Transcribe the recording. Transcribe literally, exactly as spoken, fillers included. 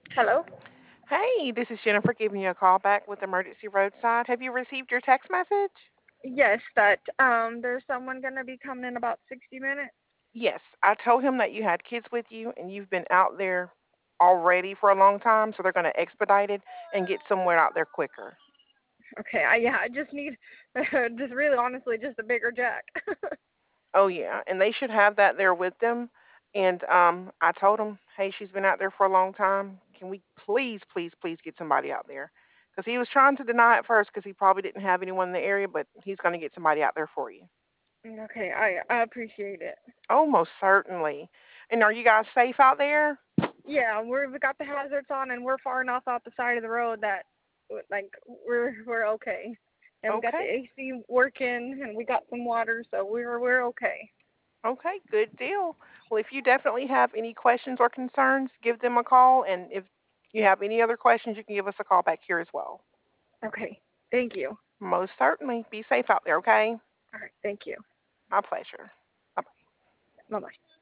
Hello? Hey, this is Jennifer giving you a call back with Emergency Roadside. Have you received your text message? Yes, that um there's someone gonna be coming in about sixty minutes. Yes, I told him that you had kids with you and you've been out there already for a long time, so they're going to expedite it and get somewhere out there quicker. Okay, I yeah, I just need just really honestly just a bigger jack. Oh yeah, and they should have that there with them. And um, I told him, hey, she's been out there for a long time. Can we please, please, please get somebody out there? Because he was trying to deny it first because he probably didn't have anyone in the area, but he's going to get somebody out there for you. Okay, I I appreciate it. Oh, most certainly. And are you guys safe out there? Yeah, we've got the hazards on and we're far enough out the side of the road that like we're we're okay. And we got the Okay. A C working and we got some water, so we're we're okay. Okay. Good deal. Well, if you definitely have any questions or concerns, give them a call. And if you have any other questions, you can give us a call back here as well. Okay. Thank you. Most certainly. Be safe out there, okay? All right, thank you. My pleasure. Bye. Bye bye.